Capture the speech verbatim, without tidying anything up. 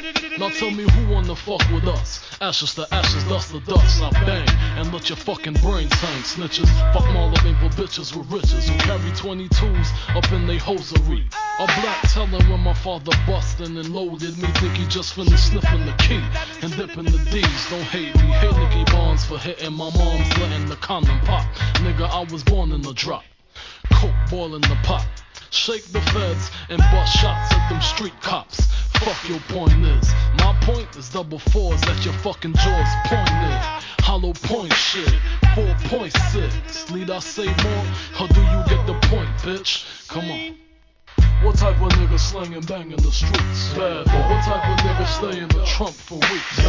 Now tell me who wanna fuck with us? Ashes to ashes, dust to dust. I bang and let your fucking brains hang. Snitches, fuck Marlon for bitches with riches who carry twenty-twos up in they hosiery. A black telling when my father bustin' and loaded me. Think he just finished sniffing the key and dipping the D's. Don't hate me, hate Nicky Barnes for hitting my mom's letting the condom pop. Nigga, I was born in the drop. Coke boiling the pot. Shake the feds and bust shots at them street cops. Fuck your point is. My point is double fours at your fucking jaws pointed. Hollow point shit. four point six. Need I say more? Or do you get the point, bitch? Come on. What type of nigga slinging bang in the streets? Bad boy. What type of nigga stay in the trunk for weeks?